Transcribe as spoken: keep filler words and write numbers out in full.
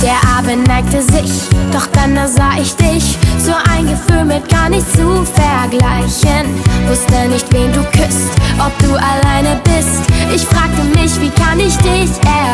Der Abend neigte sich, doch dann da sah ich dich. So ein Gefühl mit gar nicht zu vergleichen. Wusste nicht, wen du küsst, ob du alleine bist. Ich fragte mich, wie kann ich dich erreichen?